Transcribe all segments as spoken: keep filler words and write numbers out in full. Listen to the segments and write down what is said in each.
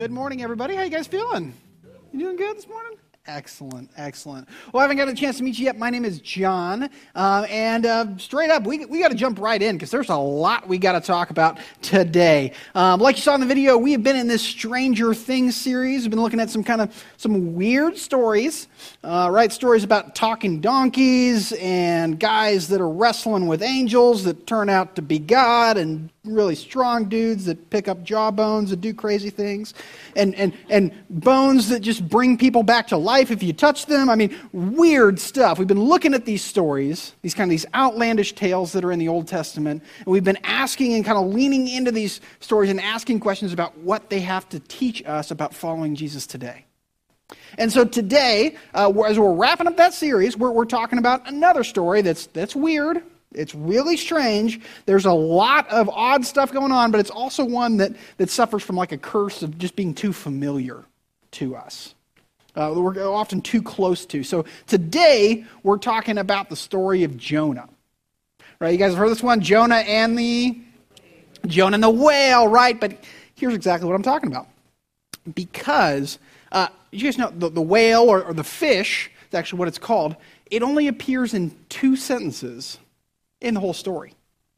Good morning, everybody. How you guys feeling? You doing good this morning? Excellent, excellent. Well, I haven't got a chance to meet you yet. My name is John, uh, and uh, straight up, we we got to jump right in because there's a lot we got to talk about today. Um, like you saw in the video, we have been in this Stranger Things series. We've been looking at some kind of some weird stories, uh, right? Stories about talking donkeys and guys that are wrestling with angels that turn out to be God, and really strong dudes that pick up jawbones and do crazy things, and and and bones that just bring people back to life if you touch them. I mean, weird stuff. We've been looking at these stories, these kind of these outlandish tales that are in the Old Testament, and we've been asking and kind of leaning into these stories and asking questions about what they have to teach us about following Jesus today. And so today, uh, as we're wrapping up that series, we're, we're talking about another story that's that's weird. It's really strange. There's a lot of odd stuff going on, but it's also one that, that suffers from like a curse of just being too familiar to us. Uh, we're often too close to. So today, we're talking about the story of Jonah. Right? You guys have heard this one? Jonah and the... Jonah and the whale, right? But here's exactly what I'm talking about. Because, uh, you guys know, the, the whale or, or the fish, is actually what it's called, it only appears in two sentences in the whole story.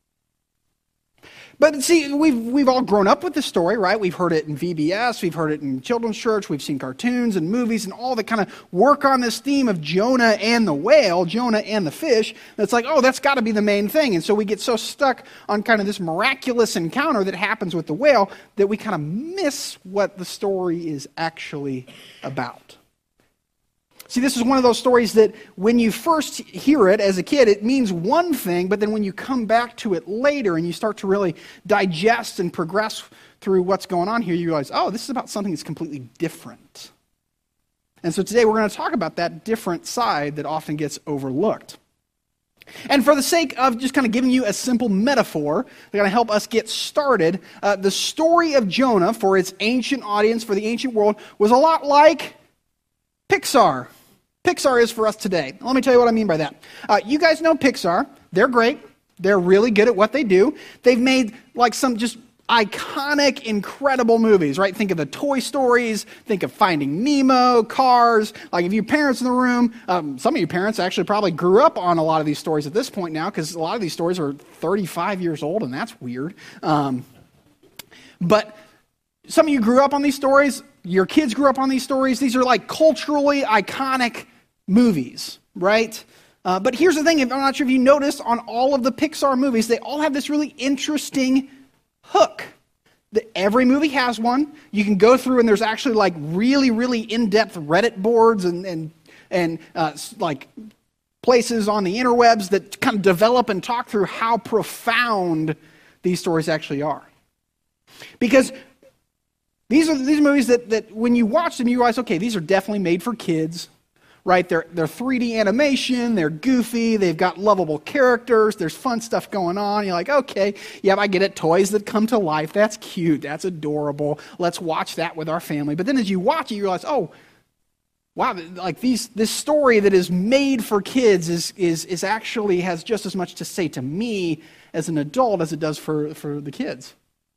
But see, we've we've all grown up with this story, right? We've heard it in V B S, we've heard it in children's church, we've seen cartoons and movies and all that kind of work on this theme of Jonah and the whale, Jonah and the fish. That's like, oh, that's got to be the main thing. And so we get so stuck on kind of this miraculous encounter that happens with the whale that we kind of miss what the story is actually about. See, this is one of those stories that when you first hear it as a kid, it means one thing, but then when you come back to it later and you start to really digest and progress through what's going on here, you realize, oh, this is about something that's completely different. And so today we're going to talk about that different side that often gets overlooked. And for the sake of just kind of giving you a simple metaphor that's going to help us get started, uh, the story of Jonah for its ancient audience, for the ancient world, was a lot like Pixar. Pixar is for us today. Let me tell you what I mean by that. Uh, you guys know Pixar. They're great. They're really good at what they do. They've made like some just iconic, incredible movies, right? Think of the Toy Stories. Think of Finding Nemo, Cars. Like if you parents in the room, um, some of you parents actually probably grew up on a lot of these stories at this point now because a lot of these stories are thirty-five years old, and that's weird. Um, but some of you grew up on these stories. Your kids grew up on these stories. These are like culturally iconic movies, right? Uh, but here's the thing. I'm not sure if you noticed on all of the Pixar movies, they all have this really interesting hook. The, every movie has one. You can go through and there's actually like really, really in-depth Reddit boards and, and, and uh, like places on the interwebs that kind of develop and talk through how profound these stories actually are. Because These are these movies that, that when you watch them, you realize, okay, these are definitely made for kids, right? They're, they're three D animation, they're goofy, they've got lovable characters, there's fun stuff going on. You're like, okay, yeah, I get it, toys that come to life, that's cute, that's adorable, let's watch that with our family. But then as you watch it, you realize, oh, wow, like these this story that is made for kids is is is actually has just as much to say to me as an adult as it does for, for the kids.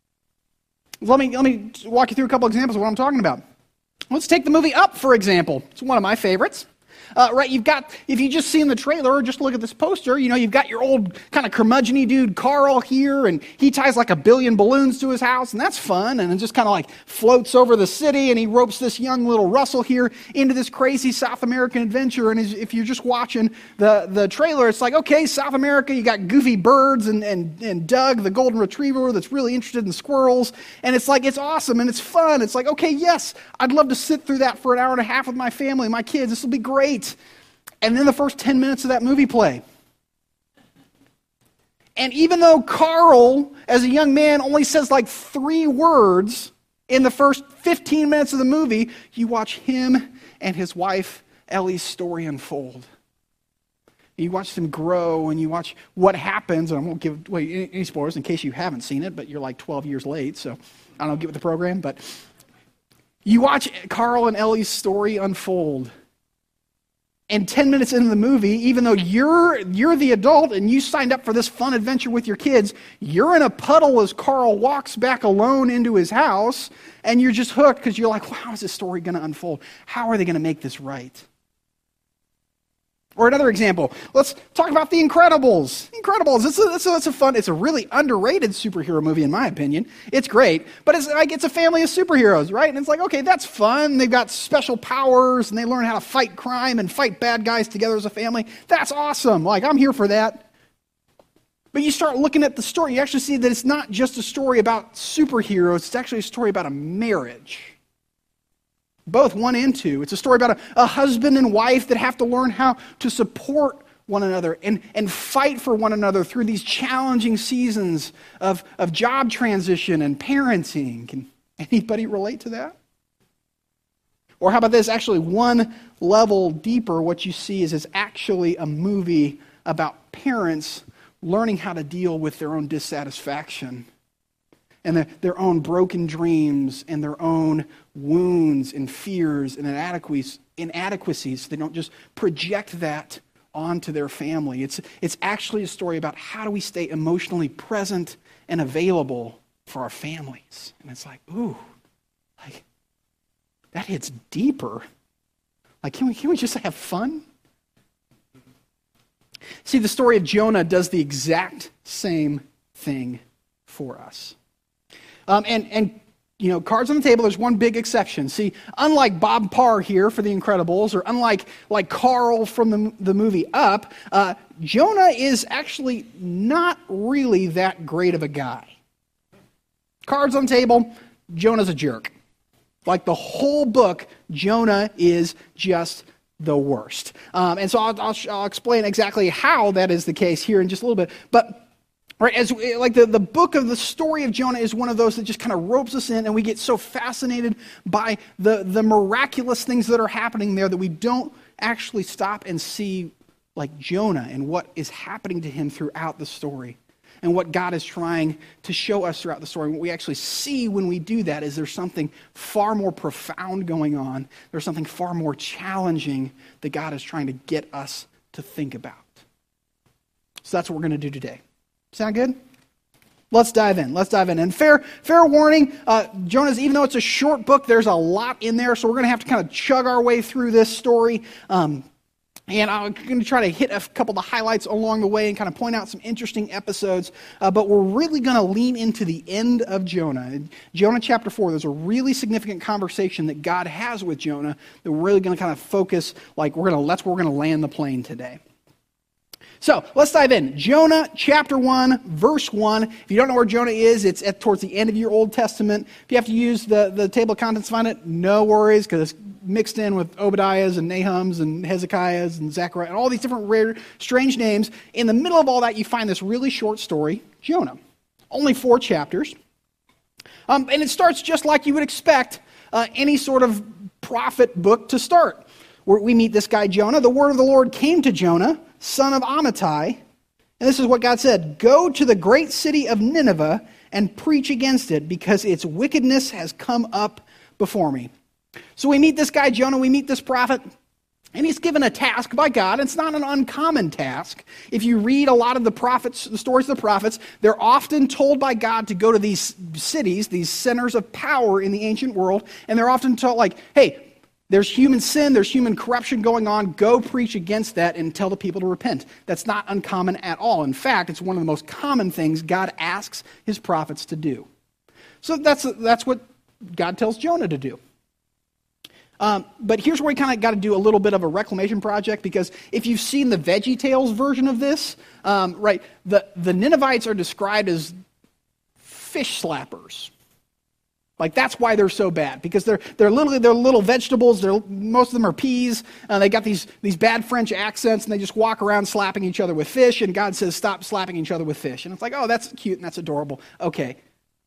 Let me let me walk you through a couple examples of what I'm talking about. Let's take the movie Up, for example. It's one of my favorites. Uh, right, you've got, if you just see in the trailer or just look at this poster, you know, you've got your old kind of curmudgeon-y dude Carl here, and he ties like a billion balloons to his house, and that's fun, and it just kind of like floats over the city, and he ropes this young little Russell here into this crazy South American adventure, and as, if you're just watching the, the trailer, it's like, okay, South America, you got goofy birds, and, and, and Doug, the golden retriever that's really interested in squirrels, and it's like, it's awesome, and it's fun. It's like, okay, yes, I'd love to sit through that for an hour and a half with my family, my kids. This will be great. And then the first ten minutes of that movie play. And even though Carl, as a young man, only says like three words in the first fifteen minutes of the movie, you watch him and his wife Ellie's story unfold. You watch them grow, and you watch what happens. And I won't give away any, any spoilers in case you haven't seen it, but you're like twelve years late, so I don't know, get with the program. But you watch Carl and Ellie's story unfold. And ten minutes into the movie, even though you're you're the adult and you signed up for this fun adventure with your kids, you're in a puddle as Carl walks back alone into his house, and you're just hooked because you're like, well, how is this story going to unfold? How are they going to make this right? Or another example, let's talk about The Incredibles. Incredibles, it's a, it's a, it's a fun, it's a really underrated superhero movie in my opinion. It's great, but it's like it's a family of superheroes, right? And it's like, okay, that's fun. They've got special powers, and they learn how to fight crime and fight bad guys together as a family. That's awesome. Like, I'm here for that. But you start looking at the story, you actually see that it's not just a story about superheroes, it's actually a story about a marriage. Both one and two. It's a story about a, a husband and wife that have to learn how to support one another and, and fight for one another through these challenging seasons of, of job transition and parenting. Can anybody relate to that? Or how about this? Actually, one level deeper, what you see is it's actually a movie about parents learning how to deal with their own dissatisfaction and the, their own broken dreams and their own wounds and fears and inadequacies, inadequacies. So they don't just project that onto their family. It's, it's actually a story about how do we stay emotionally present and available for our families. And it's like, ooh, like that hits deeper. Like, can we, can we just have fun? See, the story of Jonah does the exact same thing for us. Um, and, and, you know, cards on the table, there's one big exception. See, unlike Bob Parr here for The Incredibles, or unlike like Carl from the, the movie Up, uh, Jonah is actually not really that great of a guy. Cards on the table, Jonah's a jerk. Like the whole book, Jonah is just the worst. Um, and so I'll, I'll, I'll explain exactly how that is the case here in just a little bit. But right, as like the, the book of the story of Jonah is one of those that just kind of ropes us in, and we get so fascinated by the, the miraculous things that are happening there that we don't actually stop and see like Jonah and what is happening to him throughout the story and what God is trying to show us throughout the story. And what we actually see when we do that is there's something far more profound going on. There's something far more challenging that God is trying to get us to think about. So that's what we're going to do today. Sound good? Let's dive in. Let's dive in. And fair fair warning, uh, Jonah's, even though it's a short book, there's a lot in there, so we're going to have to kind of chug our way through this story. Um, and I'm going to try to hit a couple of the highlights along the way and kind of point out some interesting episodes. Uh, but we're really going to lean into the end of Jonah. In Jonah chapter four, there's a really significant conversation that God has with Jonah that we're really going to kind of focus, like we're going to, that's where we're going to land the plane today. So let's dive in. Jonah chapter one, verse one. If you don't know where Jonah is, it's at towards the end of your Old Testament. If you have to use the, the table of contents to find it, no worries, because it's mixed in with Obadiah's and Nahum's and Hezekiah's and Zechariah and all these different rare, strange names. In the middle of all that, you find this really short story, Jonah. Only four chapters. Um, and it starts just like you would expect uh, any sort of prophet book to start. Where we meet this guy Jonah. The word of the Lord came to Jonah, son of Amittai. And this is what God said. Go to the great city of Nineveh and preach against it, because its wickedness has come up before me. So we meet this guy Jonah, we meet this prophet, and he's given a task by God. It's not an uncommon task. If you read a lot of the prophets, the stories of the prophets, they're often told by God to go to these cities, these centers of power in the ancient world, and they're often told like, hey, there's human sin, there's human corruption going on. Go preach against that and tell the people to repent. That's not uncommon at all. In fact, it's one of the most common things God asks his prophets to do. So that's, that's what God tells Jonah to do. Um, but here's where we kind of got to do a little bit of a reclamation project, because if you've seen the VeggieTales version of this, um, right, the, the Ninevites are described as fish slappers. Like, that's why they're so bad, because they're they're literally they're little vegetables. They're most of them are peas. Uh, they got these these bad French accents, and they just walk around slapping each other with fish. And God says, "Stop slapping each other with fish." And it's like, oh, that's cute and that's adorable. Okay,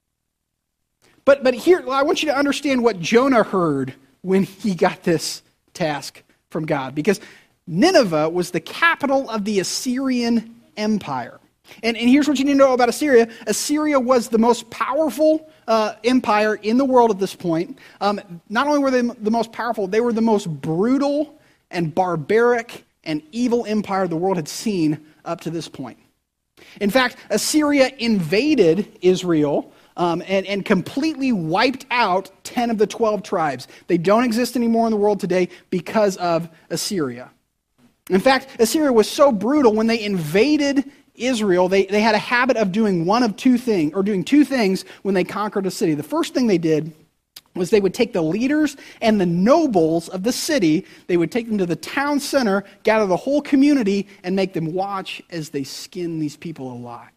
but but here I want you to understand what Jonah heard when he got this task from God, because Nineveh was the capital of the Assyrian Empire. And, and here's what you need to know about Assyria. Assyria was the most powerful uh, empire in the world at this point. Um, not only were they the most powerful, they were the most brutal and barbaric and evil empire the world had seen up to this point. In fact, Assyria invaded Israel um, and, and completely wiped out ten of the twelve tribes. They don't exist anymore in the world today because of Assyria. In fact, Assyria was so brutal when they invaded Israel, they, they had a habit of doing one of two things, or doing two things when they conquered a city. The first thing they did was they would take the leaders and the nobles of the city, they would take them to the town center, gather the whole community, and make them watch as they skin these people alive.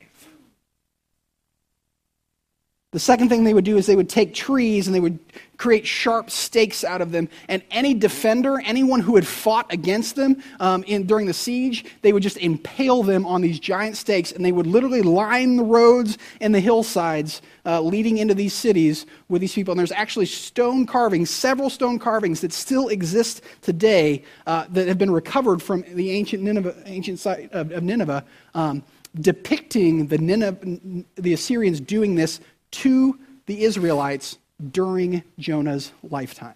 The second thing they would do is they would take trees and they would create sharp stakes out of them. And any defender, anyone who had fought against them um, in, during the siege, they would just impale them on these giant stakes. And they would literally line the roads and the hillsides uh, leading into these cities with these people. And there's actually stone carvings, several stone carvings that still exist today uh, that have been recovered from the ancient Nineveh, ancient site of, of Nineveh, um, depicting the, Nineveh, the Assyrians doing this to the Israelites during Jonah's lifetime.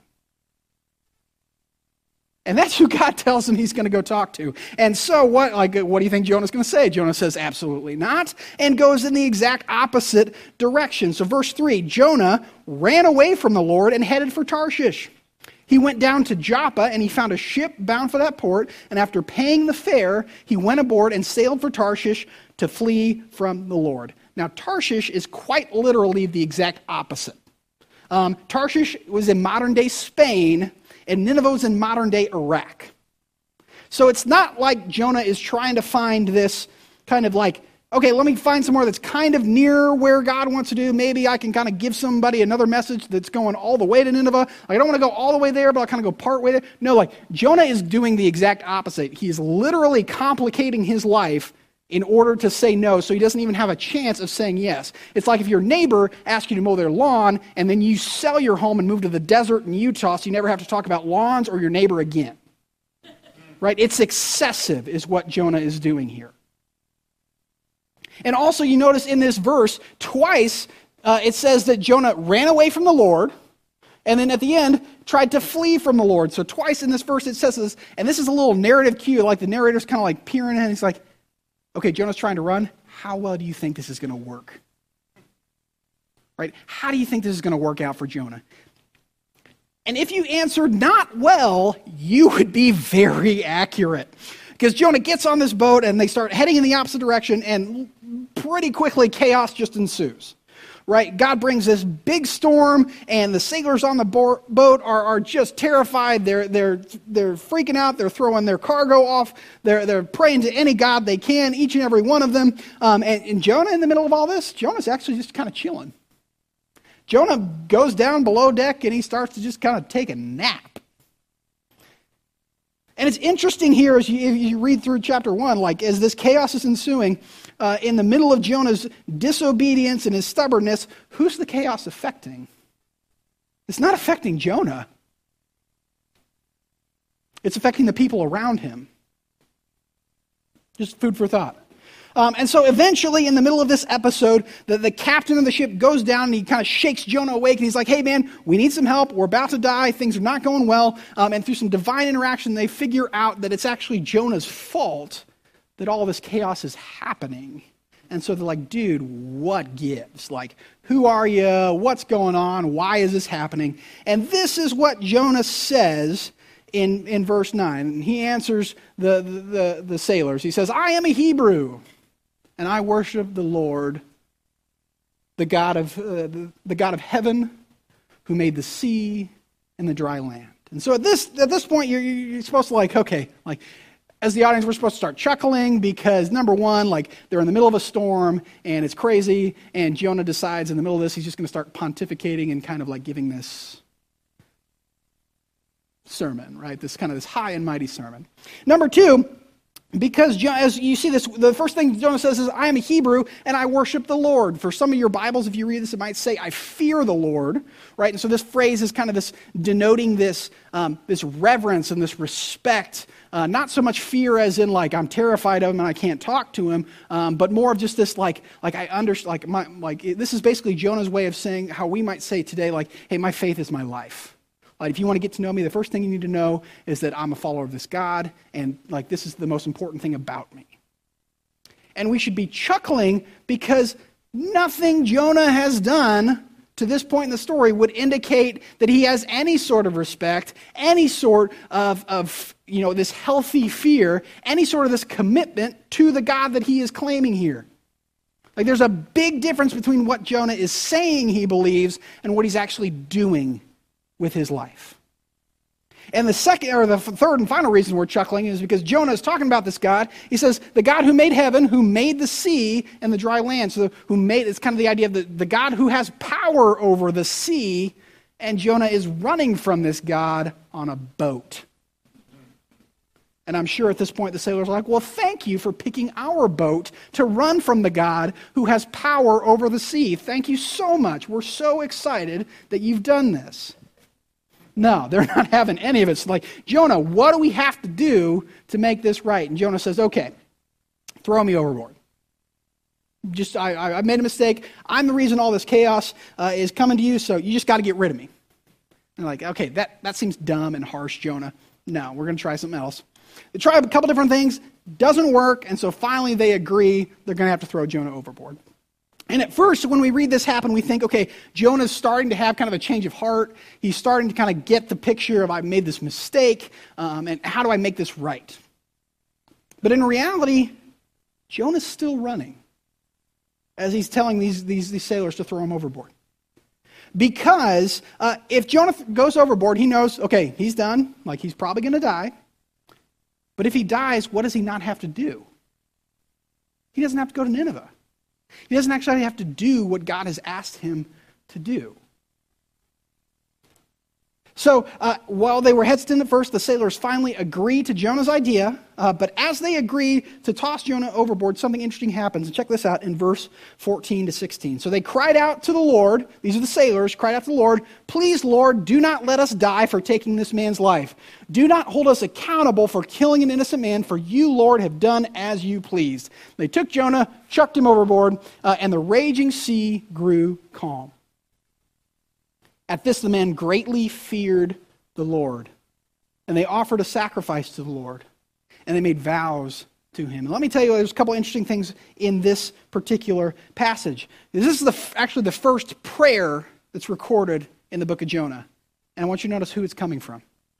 And that's who God tells him he's going to go talk to. And so what, like, what do you think Jonah's going to say? Jonah says, absolutely not, and goes in the exact opposite direction. So verse three, Jonah ran away from the Lord and headed for Tarshish. He went down to Joppa and he found a ship bound for that port, and after paying the fare, he went aboard and sailed for Tarshish to flee from the Lord. Now, Tarshish is quite literally the exact opposite. Um, Tarshish was in modern-day Spain, and Nineveh was in modern-day Iraq. So it's not like Jonah is trying to find this kind of like, okay, let me find somewhere that's kind of near where God wants to do. Maybe I can kind of give somebody another message that's going all the way to Nineveh. Like, I don't want to go all the way there, but I'll kind of go part way there. No, like, Jonah is doing the exact opposite. He's literally complicating his life in order to say no, so he doesn't even have a chance of saying yes. It's like if your neighbor asks you to mow their lawn, and then you sell your home and move to the desert in Utah, so you never have to talk about lawns or your neighbor again. Right? It's excessive is what Jonah is doing here. And also you notice in this verse, twice uh, it says that Jonah ran away from the Lord, and then at the end, tried to flee from the Lord. So twice in this verse it says this, and this is a little narrative cue, like the narrator's kind of like peering in, and he's like, okay, Jonah's trying to run. How well do you think this is going to work? Right? How do you think this is going to work out for Jonah? And if you answered not well, you would be very accurate. Because Jonah gets on this boat and they start heading in the opposite direction, and pretty quickly chaos just ensues. Right? God brings this big storm, and the sailors on the bo- boat are, are just terrified. They're they're they're freaking out. They're throwing their cargo off. They're they're praying to any god they can, each and every one of them. Um, and, and Jonah, in the middle of all this, Jonah's actually just kind of chilling. Jonah goes down below deck and he starts to just kind of take a nap. And it's interesting here as you, as you read through chapter one, like as this chaos is ensuing, uh, in the middle of Jonah's disobedience and his stubbornness, who's the chaos affecting? It's not affecting Jonah. It's affecting the people around him. Just food for thought. Um, and so eventually, in the middle of this episode, the, the captain of the ship goes down and he kind of shakes Jonah awake, and he's like, hey man, we need some help. We're about to die. Things are not going well. Um, and through some divine interaction, they figure out that it's actually Jonah's fault that all this chaos is happening. And so they're like, dude, what gives? Like, who are you? What's going on? Why is this happening? And this is what Jonah says in, in verse nine. And he answers the, the, the, the sailors. He says, I am a Hebrew, and I worship the Lord, the God of uh, the, the God of heaven, who made the sea and the dry land. And so at this at this point, you're, you're supposed to like, okay, like as the audience, we're supposed to start chuckling because number one, like they're in the middle of a storm and it's crazy, and Jonah decides in the middle of this he's just going to start pontificating and kind of like giving this sermon, right? This kind of this high and mighty sermon. Number two. Because as you see this, the first thing Jonah says is, I am a Hebrew and I worship the Lord. For some of your Bibles, if you read this, it might say, I fear the Lord, right? And so this phrase is kind of this denoting this, um, this reverence and this respect, uh, not so much fear as in like, I'm terrified of him and I can't talk to him, um, but more of just this like, like I understand, like, my, like this is basically Jonah's way of saying how we might say today, like, hey, my faith is my life. Like, if you want to get to know me, the first thing you need to know is that I'm a follower of this God, and like this is the most important thing about me. And we should be chuckling because nothing Jonah has done to this point in the story would indicate that he has any sort of respect, any sort of, of you know, this healthy fear, any sort of this commitment to the God that he is claiming here. Like, there's a big difference between what Jonah is saying he believes and what he's actually doing with his life. And the second, or the third and final reason we're chuckling is because Jonah is talking about this God. He says, the God who made heaven, who made the sea and the dry land. So who made, it's kind of the idea of the, the God who has power over the sea, and Jonah is running from this God on a boat. And I'm sure at this point the sailors are like, well, thank you for picking our boat to run from the God who has power over the sea. Thank you so much. We're so excited that you've done this. No, they're not having any of it. It's like, Jonah, what do we have to do to make this right? And Jonah says, okay, throw me overboard. Just, I, I made a mistake. I'm the reason all this chaos uh, is coming to you, so you just got to get rid of me. And they're like, okay, that, that seems dumb and harsh, Jonah. No, we're going to try something else. They try a couple different things, doesn't work, and so finally they agree they're going to have to throw Jonah overboard. And at first, when we read this happen, we think, okay, Jonah's starting to have kind of a change of heart. He's starting to kind of get the picture of, I made this mistake, um, and how do I make this right? But in reality, Jonah's still running as he's telling these, these, these sailors to throw him overboard. Because uh, if Jonah goes overboard, he knows, okay, he's done, like he's probably going to die. But if he dies, what does he not have to do? He doesn't have to go to Nineveh. He doesn't actually have to do what God has asked him to do. So uh, while they were hesitant at first, the sailors finally agree to Jonah's idea. Uh, but as they agree to toss Jonah overboard, something interesting happens. And check this out in verse fourteen to sixteen. So they cried out to the Lord. These are the sailors, cried out to the Lord, please, Lord, do not let us die for taking this man's life. Do not hold us accountable for killing an innocent man, for you, Lord, have done as you pleased. They took Jonah, chucked him overboard, uh, and the raging sea grew calm. At this, the men greatly feared the Lord, and they offered a sacrifice to the Lord, and they made vows to him. And let me tell you, there's a couple interesting things in this particular passage. This is the, actually the first prayer that's recorded in the book of Jonah, and I want you to notice who it's coming from.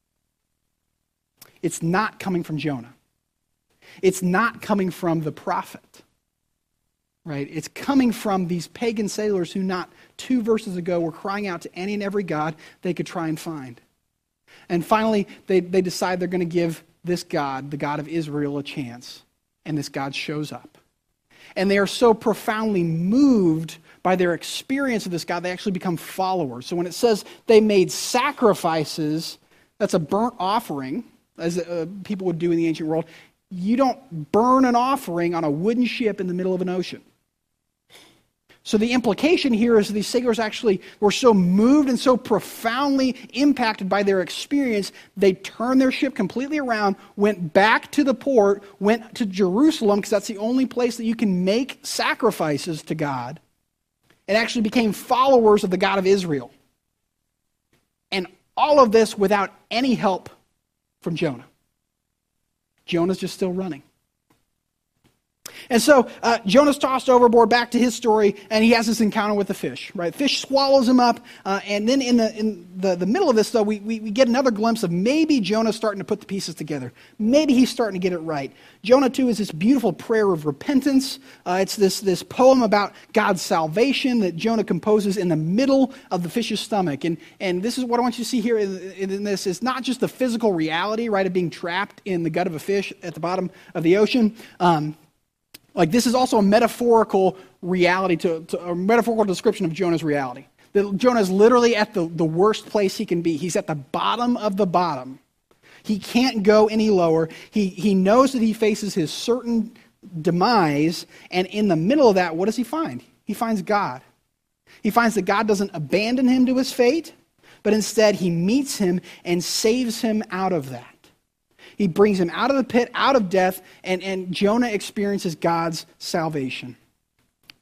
It's not coming from Jonah. It's not coming from the prophet. Right? It's coming from these pagan sailors who not two verses ago were crying out to any and every god they could try and find. And finally, they, they decide they're going to give this God, the God of Israel, a chance. And this God shows up. And they are so profoundly moved by their experience of this God, they actually become followers. So when it says they made sacrifices, that's a burnt offering, as uh, people would do in the ancient world. You don't burn an offering on a wooden ship in the middle of an ocean. So the implication here is these sailors actually were so moved and so profoundly impacted by their experience, they turned their ship completely around, went back to the port, went to Jerusalem, because that's the only place that you can make sacrifices to God, and actually became followers of the God of Israel. And all of this without any help from Jonah. Jonah's just still running. And so uh, Jonah's tossed overboard, back to his story, and he has this encounter with the fish. Right, fish swallows him up, uh, and then in the in the, the middle of this, though, we, we we get another glimpse of maybe Jonah's starting to put the pieces together. Maybe he's starting to get it right. Jonah two is this beautiful prayer of repentance. Uh, it's this this poem about God's salvation that Jonah composes in the middle of the fish's stomach. And and this is what I want you to see here in, in this is not just the physical reality, right, of being trapped in the gut of a fish at the bottom of the ocean. Um, Like, this is also a metaphorical reality, to, to a metaphorical description of Jonah's reality. That Jonah is literally at the, the worst place he can be. He's at the bottom of the bottom. He can't go any lower. He, he knows that he faces his certain demise, and in the middle of that, what does he find? He finds God. He finds that God doesn't abandon him to his fate, but instead he meets him and saves him out of that. He brings him out of the pit, out of death, and, and Jonah experiences God's salvation.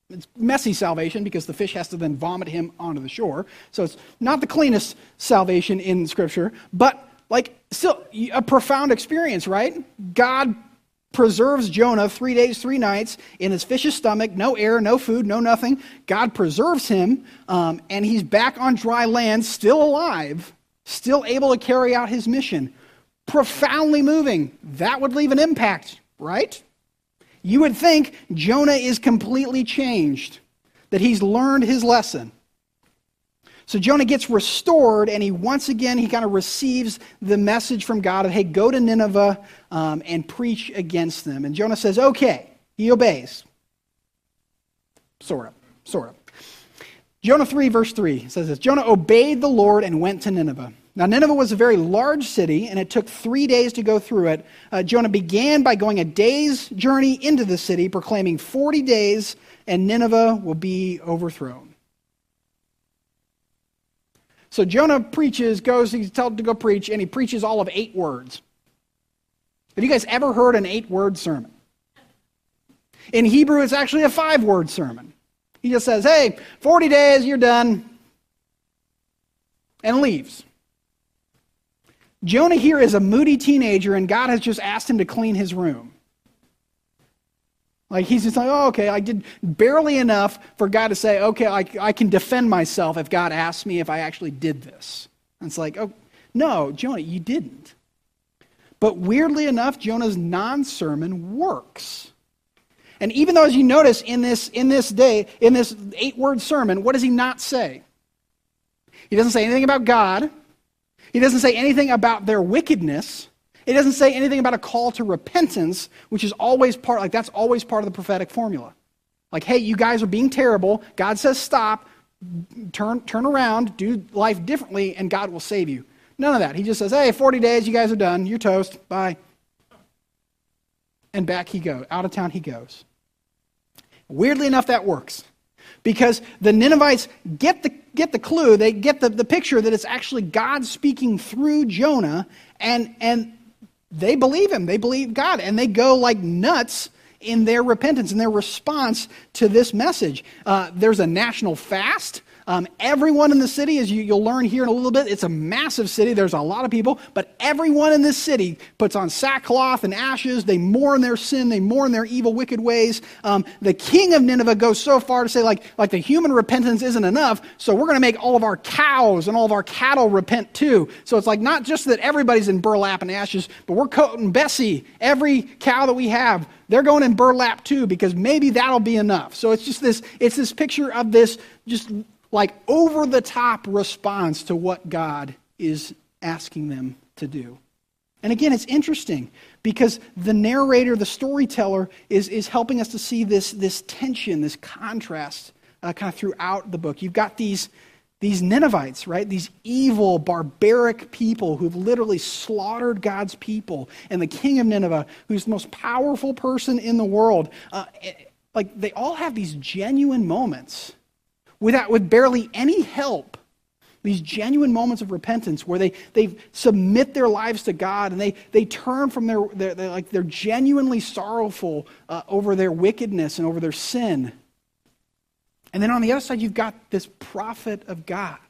It's messy salvation because the fish has to then vomit him onto the shore. So it's not the cleanest salvation in Scripture, but like still a profound experience, right? God preserves Jonah three days, three nights in his fish's stomach, no air, no food, no nothing. God preserves him, um, and he's back on dry land, still alive, still able to carry out his mission. Profoundly moving. That would leave an impact, right? You would think Jonah is completely changed, that he's learned his lesson. So Jonah gets restored, and he once again, he kind of receives the message from God of, hey, go to Nineveh um, and preach against them. And Jonah says, okay, he obeys. Sort of, sort of. Jonah three, verse three says this, Jonah obeyed the Lord and went to Nineveh. Now, Nineveh was a very large city, and it took three days to go through it. Uh, Jonah began by going a day's journey into the city, proclaiming forty days, and Nineveh will be overthrown. So Jonah preaches, goes, he's told to go preach, and he preaches all of eight words. Have you guys ever heard an eight-word sermon? In Hebrew, it's actually a five-word sermon. He just says, hey, forty days, you're done, and leaves. Jonah here is a moody teenager, and God has just asked him to clean his room. Like, he's just like, oh, okay, I did barely enough for God to say, okay, I, I can defend myself if God asks me if I actually did this. And it's like, oh, no, Jonah, you didn't. But weirdly enough, Jonah's non-sermon works. And even though, as you notice, in this, in this day, in this eight-word sermon, what does he not say? He doesn't say anything about God. He doesn't say anything about their wickedness. He doesn't say anything about a call to repentance, which is always part, like that's always part of the prophetic formula. Like, hey, you guys are being terrible. God says stop, turn, turn around, do life differently, and God will save you. None of that. He just says, hey, forty days, you guys are done. You're toast. Bye. And back he goes. Out of town he goes. Weirdly enough, that works. Because the Ninevites get the get the clue, they get the, the picture that it's actually God speaking through Jonah, and, and they believe him, they believe God, and they go like nuts in their repentance, in their response to this message. Uh, there's a national fast. Um, everyone in the city, as you, you'll learn here in a little bit, it's a massive city. There's a lot of people, but everyone in this city puts on sackcloth and ashes. They mourn their sin. They mourn their evil, wicked ways. Um, the king of Nineveh goes so far to say, like, like the human repentance isn't enough, so we're going to make all of our cows and all of our cattle repent too. So it's like not just that everybody's in burlap and ashes, but we're quoting Bessie. Every cow that we have, they're going in burlap too, because maybe that'll be enough. So it's just this, it's this picture of this just like over-the-top response to what God is asking them to do. And again, it's interesting because the narrator, the storyteller, is, is helping us to see this, this tension, this contrast uh, kind of throughout the book. You've got these, these Ninevites, right? These evil, barbaric people who've literally slaughtered God's people. And the king of Nineveh, who's the most powerful person in the world. Uh, like, they all have these genuine moments without, with barely any help, these genuine moments of repentance where they, they submit their lives to God and they, they turn from their, their, their like they're genuinely sorrowful uh, over their wickedness and over their sin. And then on the other side, you've got this prophet of God,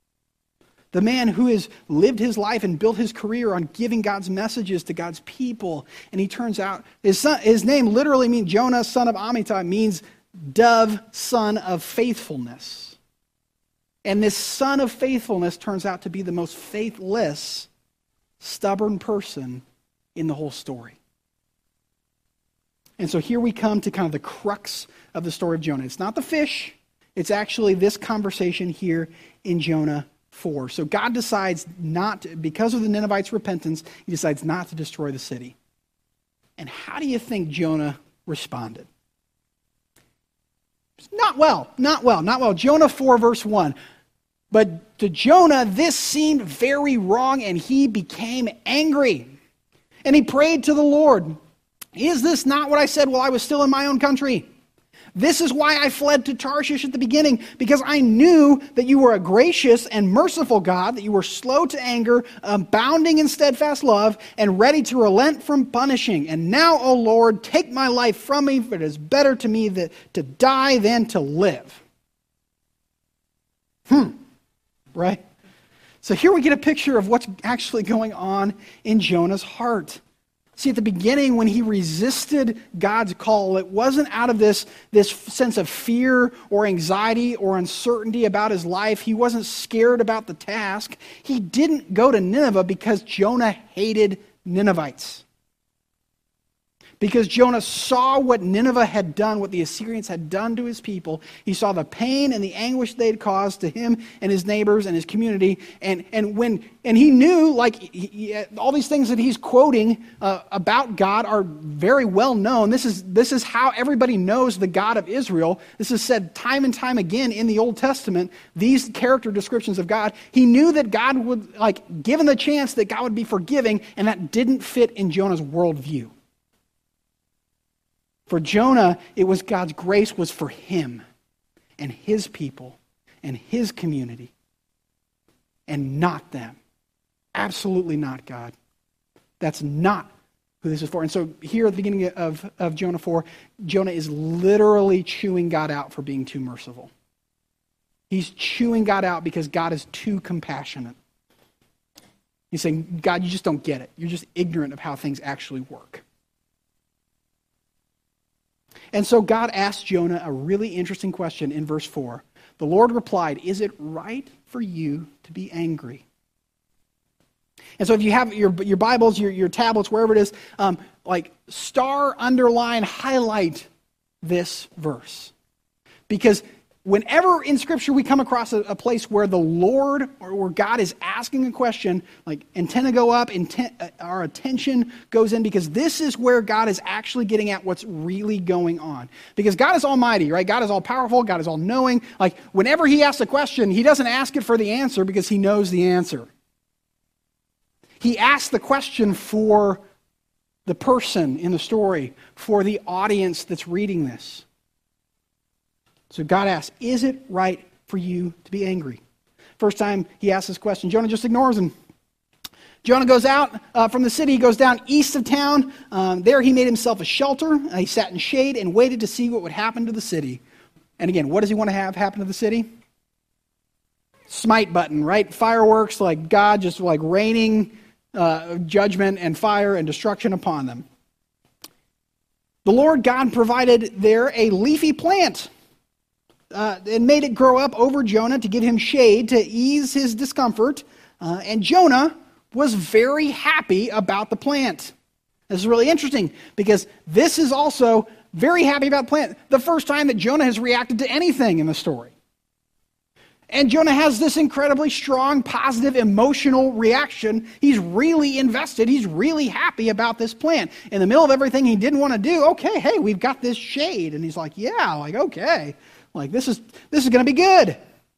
the man who has lived his life and built his career on giving God's messages to God's people. And he turns out, his, son, his name literally means Jonah, son of Amittai, means dove, son of faithfulness. And this son of faithfulness turns out to be the most faithless, stubborn person in the whole story. And so here we come to kind of the crux of the story of Jonah. It's not the fish. It's actually this conversation here in Jonah four. So God decides not to, because of the Ninevites' repentance, he decides not to destroy the city. And how do you think Jonah responded? Not well, not well, not well. Jonah four, verse one. But to Jonah, this seemed very wrong, and he became angry. And he prayed to the Lord, is this not what I said while I was still in my own country? This is why I fled to Tarshish at the beginning, because I knew that you were a gracious and merciful God, that you were slow to anger, abounding in steadfast love, and ready to relent from punishing. And now, O Lord, take my life from me, for it is better to me that to die than to live. Hmm. Right? So here we get a picture of what's actually going on in Jonah's heart. See, at the beginning, when he resisted God's call, it wasn't out of this, this sense of fear or anxiety or uncertainty about his life. He wasn't scared about the task. He didn't go to Nineveh because Jonah hated Ninevites. Because Jonah saw what Nineveh had done, what the Assyrians had done to his people. He saw the pain and the anguish they had caused to him and his neighbors and his community. And and when and he knew, like, he, he, all these things that he's quoting uh, about God are very well known. This is, this is how everybody knows the God of Israel. This is said time and time again in the Old Testament, these character descriptions of God. He knew that God would, like, given the chance that God would be forgiving, and that didn't fit in Jonah's worldview. For Jonah, it was God's grace was for him and his people and his community and not them. Absolutely not God. That's not who this is for. And so here at the beginning of, of Jonah four, Jonah is literally chewing God out for being too merciful. He's chewing God out because God is too compassionate. He's saying, God, you just don't get it. You're just ignorant of how things actually work. And so God asked Jonah a really interesting question in verse four. The Lord replied, is it right for you to be angry? And so if you have your, your Bibles, your, your tablets, wherever it is, um, like star, underline, highlight this verse. Because whenever in Scripture we come across a, a place where the Lord or where God is asking a question, like antenna go up, intent, uh, our attention goes in, because this is where God is actually getting at what's really going on. Because God is almighty, right? God is all powerful. God is all knowing. Like whenever he asks a question, he doesn't ask it for the answer because he knows the answer. He asks the question for the person in the story, for the audience that's reading this. So God asks, is it right for you to be angry? First time he asks this question, Jonah just ignores him. Jonah goes out uh, from the city. He goes down east of town. Um, there he made himself a shelter. Uh, he sat in shade and waited to see what would happen to the city. And again, what does he want to have happen to the city? Smite button, right? Fireworks, like God just like raining uh, judgment and fire and destruction upon them. The Lord God provided there a leafy plant Uh, and made it grow up over Jonah to give him shade, to ease his discomfort. Uh, and Jonah was very happy about the plant. This is really interesting because this is also very happy about the plant. The first time that Jonah has reacted to anything in the story. And Jonah has this incredibly strong, positive, emotional reaction. He's really invested. He's really happy about this plant. In the middle of everything he didn't want to do, okay, hey, we've got this shade. And he's like, yeah, like, okay. Like, this is this is going to be good.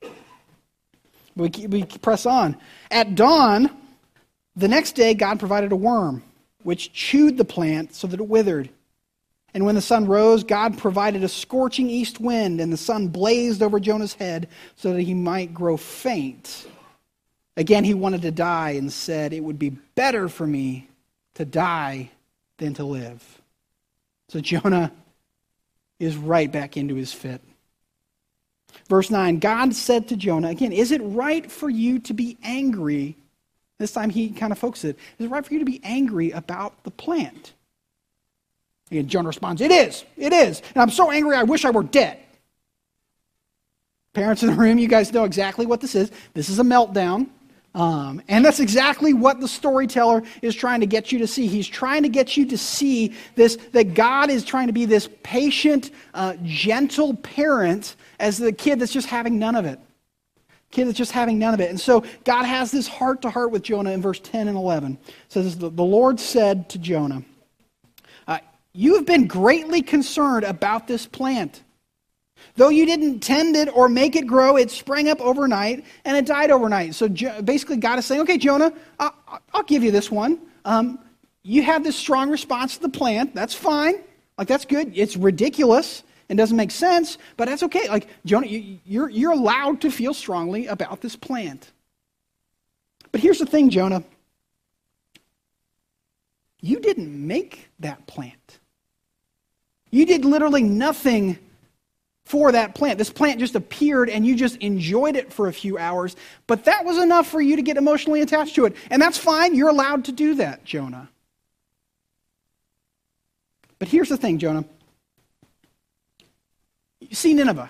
We, we press on. At dawn, the next day, God provided a worm, which chewed the plant so that it withered. And when the sun rose, God provided a scorching east wind, and the sun blazed over Jonah's head so that he might grow faint. Again, he wanted to die and said, it would be better for me to die than to live. So Jonah is right back into his fit. Verse nine, God said to Jonah, again, is it right for you to be angry? This time he kind of focuses it. Is it right for you to be angry about the plant? And Jonah responds, it is, it is. And I'm so angry I wish I were dead. Parents in the room, you guys know exactly what this is. This is a meltdown. Um, and that's exactly what the storyteller is trying to get you to see. He's trying to get you to see this, that God is trying to be this patient, uh, gentle parent as the kid that's just having none of it. Kid that's just having none of it. And so God has this heart-to-heart with Jonah in verse ten and eleven. It says, the Lord said to Jonah, uh, you have been greatly concerned about this plant. Though you didn't tend it or make it grow, it sprang up overnight and it died overnight. So basically God is saying, okay, Jonah, I'll, I'll give you this one. Um, you have this strong response to the plant. That's fine. Like, that's good. It's ridiculous. and doesn't make sense, but that's okay. Like, Jonah, you, you're, you're allowed to feel strongly about this plant. But here's the thing, Jonah. You didn't make that plant. You did literally nothing for that plant. This plant just appeared and you just enjoyed it for a few hours, but that was enough for you to get emotionally attached to it. And that's fine. You're allowed to do that, Jonah. But here's the thing, Jonah. You see Nineveh.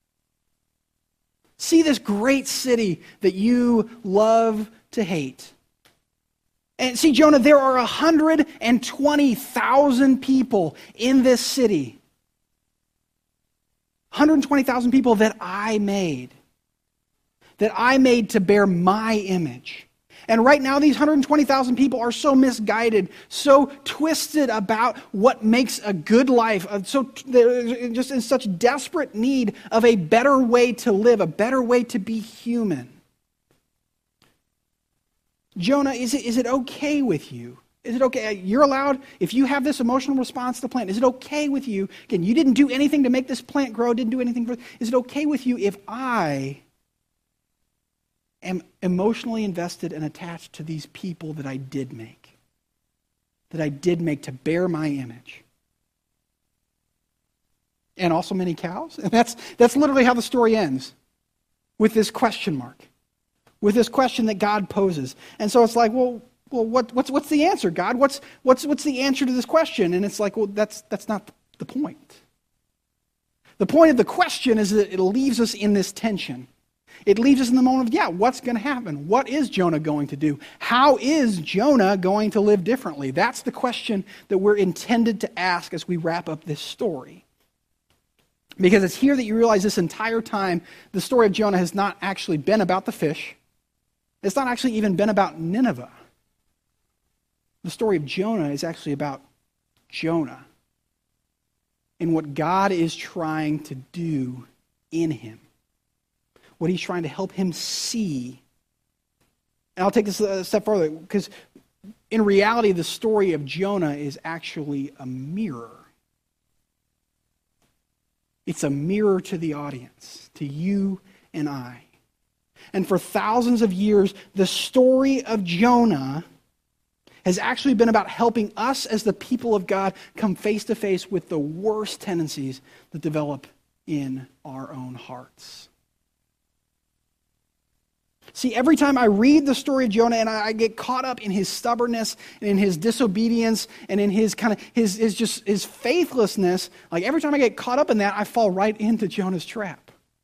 See this great city that you love to hate. And see, Jonah, there are one hundred twenty thousand people in this city. one hundred twenty thousand people that I made. That I made to bear my image. And right now, these one hundred twenty thousand people are so misguided, so twisted about what makes a good life, so they're just in such desperate need of a better way to live, a better way to be human. Jonah, is it, is it okay with you? Is it okay? You're allowed, if you have this emotional response to the plant, is it okay with you? Again, you didn't do anything to make this plant grow, didn't do anything for it. Is it okay with you if I am emotionally invested and attached to these people that I did make? That I did make to bear my image? And also many cows? And that's, that's literally how the story ends. With this question mark. With this question that God poses. And so it's like, well, well, what, what's what's the answer, God? What's what's what's the answer to this question? And it's like, well, that's that's not the point. The point of the question is that it leaves us in this tension. It leaves us in the moment of, yeah, what's going to happen? What is Jonah going to do? How is Jonah going to live differently? That's the question that we're intended to ask as we wrap up this story. Because it's here that you realize this entire time, the story of Jonah has not actually been about the fish. It's not actually even been about Nineveh. The story of Jonah is actually about Jonah and what God is trying to do in him. What he's trying to help him see. And I'll take this a step further, because in reality, the story of Jonah is actually a mirror. It's a mirror to the audience, to you and I. And for thousands of years, the story of Jonah has actually been about helping us as the people of God come face to face with the worst tendencies that develop in our own hearts. See, every time I read the story of Jonah and I get caught up in his stubbornness and in his disobedience and in his kind of his, his just his faithlessness, like every time I get caught up in that, I fall right into Jonah's trap.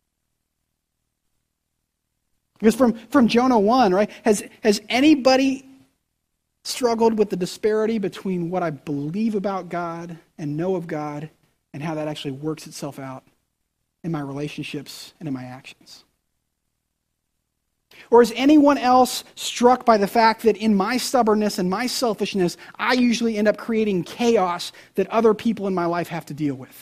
Because from, from Jonah one, right, has, has anybody struggled with the disparity between what I believe about God and know of God and how that actually works itself out in my relationships and in my actions? Or is anyone else struck by the fact that in my stubbornness and my selfishness, I usually end up creating chaos that other people in my life have to deal with?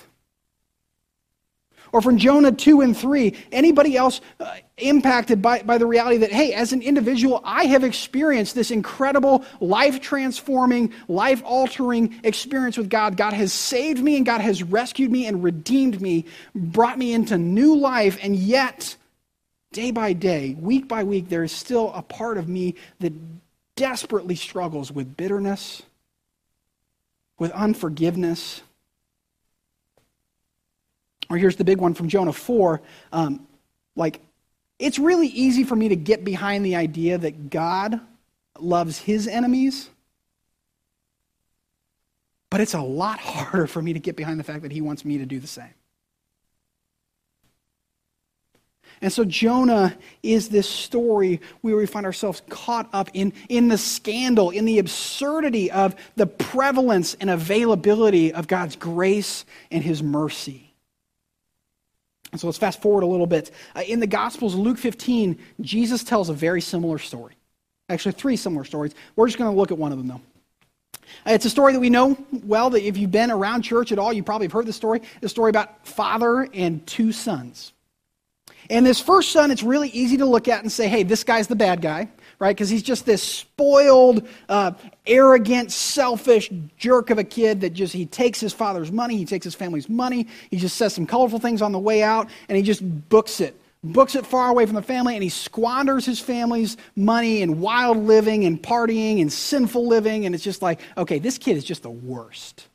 Or from Jonah two and three, anybody else uh, impacted by, by the reality that, hey, as an individual, I have experienced this incredible, life-transforming, life-altering experience with God. God has saved me and God has rescued me and redeemed me, brought me into new life, and yet, day by day, week by week, there is still a part of me that desperately struggles with bitterness, with unforgiveness. Or here's the big one from Jonah four. Um, like, it's really easy for me to get behind the idea that God loves his enemies, but it's a lot harder for me to get behind the fact that he wants me to do the same. And so Jonah is this story where we find ourselves caught up in, in the scandal, in the absurdity of the prevalence and availability of God's grace and his mercy. And so let's fast forward a little bit. Uh, in the Gospels, Luke fifteen, Jesus tells a very similar story. Actually, three similar stories. We're just going to look at one of them, though. Uh, it's a story that we know well, that if you've been around church at all, you probably have heard this story. It's a story about father and two sons. And this first son, it's really easy to look at and say, hey, this guy's the bad guy. right? Because he's just this spoiled, uh, arrogant, selfish jerk of a kid that just, he takes his father's money, he takes his family's money, he just says some colorful things on the way out, and he just books it. Books it far away from the family, and he squanders his family's money in wild living and partying and sinful living, and it's just like, okay, this kid is just the worst.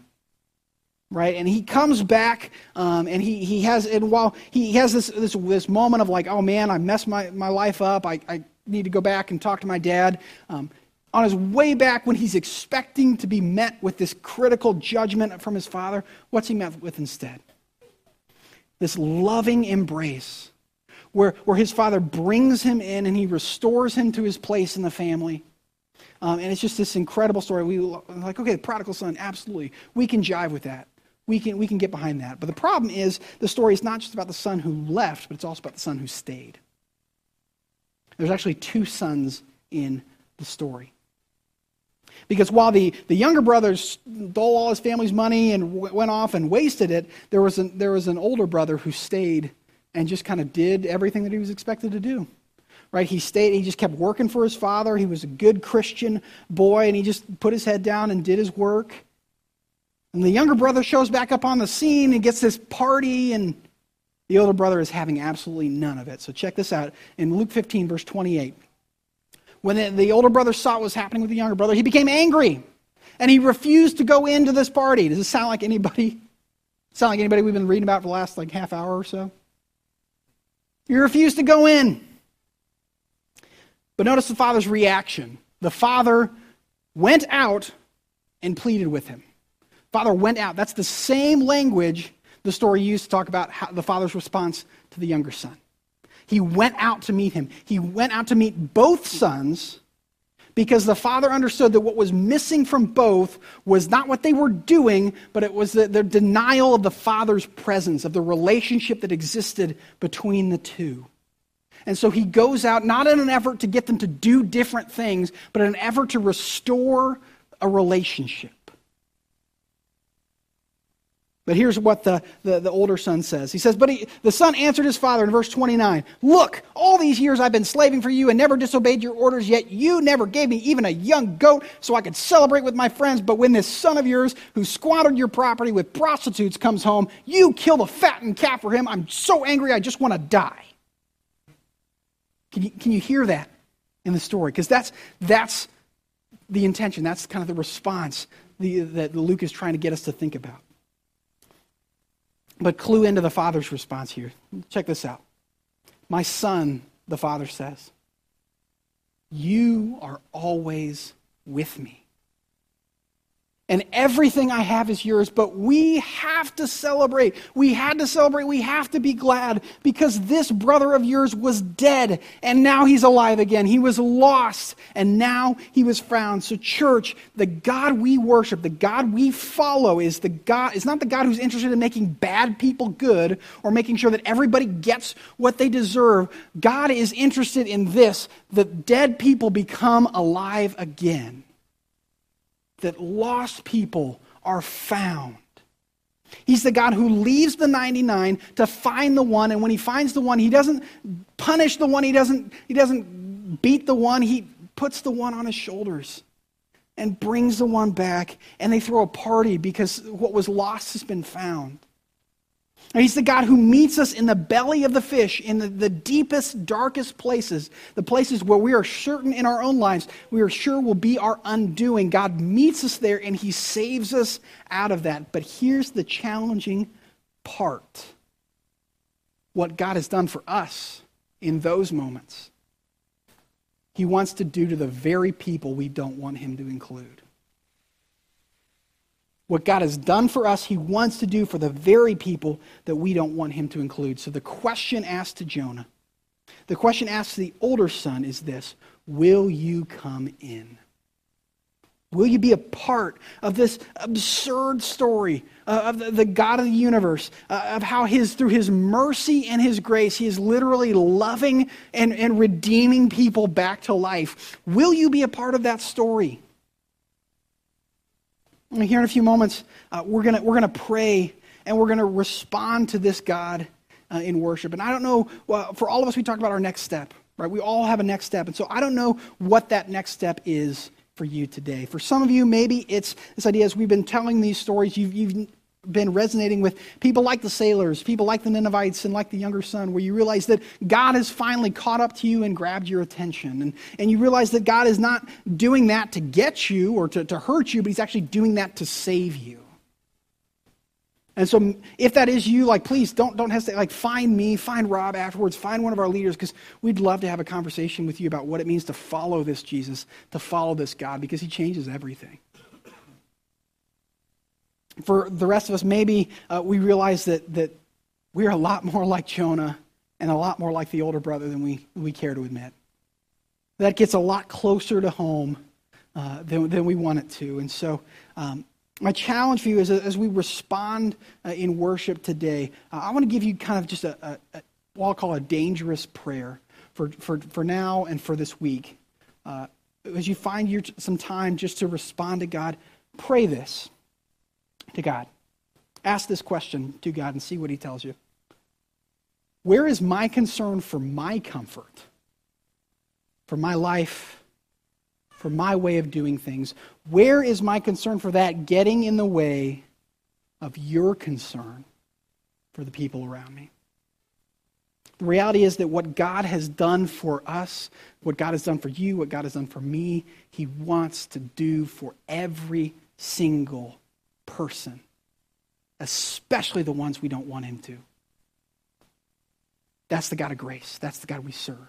Right, and he comes back, um, and he he has, and while he has this this this moment of like, oh man, I messed my, my life up. I, I need to go back and talk to my dad. Um, on his way back, when he's expecting to be met with this critical judgment from his father, what's he met with instead? This loving embrace, where where his father brings him in and he restores him to his place in the family. Um, and it's just this incredible story. We like, okay, the prodigal son, absolutely, we can jive with that. We can, we can get behind that. But the problem is the story is not just about the son who left, but it's also about the son who stayed. There's actually two sons in the story. Because while the, the younger brother stole all his family's money and w- went off and wasted it, there was, an, there was an older brother who stayed and just kind of did everything that he was expected to do. Right? He stayed, he just kept working for his father. He was a good Christian boy, and he just put his head down and did his work. And the younger brother shows back up on the scene and gets this party, and the older brother is having absolutely none of it. So check this out. In Luke fifteen, verse twenty-eight. When the, the older brother saw what was happening with the younger brother, he became angry, and he refused to go into this party. Does this sound like anybody? Sound like anybody we've been reading about for the last like half hour or so? He refused to go in. But notice the father's reaction. The father went out and pleaded with him. Father went out. That's the same language the story used to talk about how the father's response to the younger son. He went out to meet him. He went out to meet both sons because the father understood that what was missing from both was not what they were doing, but it was the, the denial of the father's presence, of the relationship that existed between the two. And so he goes out not in an effort to get them to do different things, but in an effort to restore a relationship. But here's what the, the, the older son says. He says, but he, the son answered his father in verse twenty-nine, look, all these years I've been slaving for you and never disobeyed your orders, yet you never gave me even a young goat so I could celebrate with my friends. But when this son of yours who squandered your property with prostitutes comes home, you kill the fattened calf for him. I'm so angry I just want to die. Can you, can you hear that in the story? Because that's, that's the intention. That's kind of the response the, that Luke is trying to get us to think about. But clue into the father's response here. Check this out. My son, the father says, you are always with me. And everything I have is yours, but we have to celebrate. We had to celebrate. We have to be glad because this brother of yours was dead and now he's alive again. He was lost and now he was found. So church, the God we worship, the God we follow is the God, is not the God who's interested in making bad people good or making sure that everybody gets what they deserve. God is interested in this, that dead people become alive again. That lost people are found. He's the God who leaves the ninety-nine to find the one, and when he finds the one, he doesn't punish the one, he doesn't, he doesn't beat the one, he puts the one on his shoulders and brings the one back, and they throw a party because what was lost has been found. And he's the God who meets us in the belly of the fish, in the, the deepest, darkest places, the places where we are certain in our own lives, we are sure will be our undoing. God meets us there and he saves us out of that. But here's the challenging part. What God has done for us in those moments, he wants to do to the very people we don't want him to include. What God has done for us, he wants to do for the very people that we don't want him to include. So the question asked to Jonah, the question asked to the older son is this: will you come in? Will you be a part of this absurd story uh, of the, the God of the universe, uh, of how his through his mercy and his grace, he is literally loving and, and redeeming people back to life? Will you be a part of that story? Here in a few moments, uh, we're gonna we're gonna pray and we're gonna respond to this God uh, in worship. And I don't know, well, for all of us, we talk about our next step, right? We all have a next step. And so I don't know what that next step is for you today. For some of you, maybe it's this idea as we've been telling these stories, you've, you've been resonating with people like the sailors, people like the Ninevites and like the younger son, where you realize that God has finally caught up to you and grabbed your attention. And, and you realize that God is not doing that to get you or to, to hurt you, but he's actually doing that to save you. And so if that is you, like, please don't, don't hesitate. Like, find me, find Rob afterwards, find one of our leaders, because we'd love to have a conversation with you about what it means to follow this Jesus, to follow this God, because he changes everything. For the rest of us, maybe uh, we realize that that we're a lot more like Jonah and a lot more like the older brother than we, we care to admit. That gets a lot closer to home uh, than, than we want it to. And so um, my challenge for you is as we respond uh, in worship today, uh, I want to give you kind of just a, a, a what I'll call a dangerous prayer for, for, for now and for this week. Uh, as you find your, some time just to respond to God, pray this to God. Ask this question to God and see what he tells you. Where is my concern for my comfort, for my life, for my way of doing things? Where is my concern for that getting in the way of your concern for the people around me? The reality is that what God has done for us, what God has done for you, what God has done for me, he wants to do for every single person, especially the ones we don't want him to. That's the God of grace. That's the God we serve.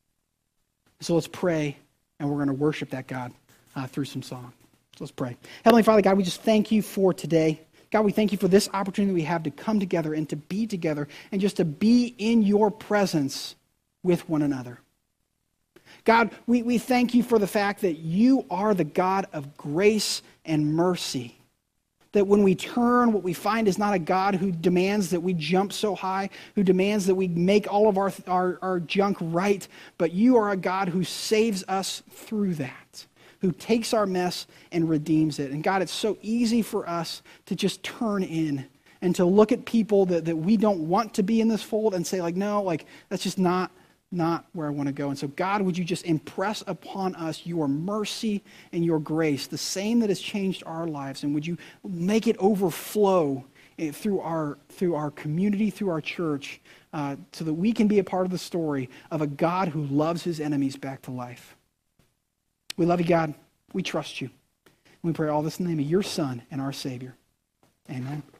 So let's pray, and we're going to worship that God uh, through some song. So let's pray. Heavenly Father, God, we just thank you for today. God, we thank you for this opportunity we have to come together and to be together and just to be in your presence with one another. God, we, we thank you for the fact that you are the God of grace and mercy. That when we turn, what we find is not a God who demands that we jump so high, who demands that we make all of our, our, our junk right, but you are a God who saves us through that, who takes our mess and redeems it. And God, it's so easy for us to just turn in and to look at people that, that we don't want to be in this fold and say, like, no, like, that's just not not where I want to go. And so, God, would you just impress upon us your mercy and your grace, the same that has changed our lives, and would you make it overflow through our through our community, through our church, uh, so that we can be a part of the story of a God who loves his enemies back to life. We love you, God. We trust you. We pray all this in the name of your Son and our Savior. Amen.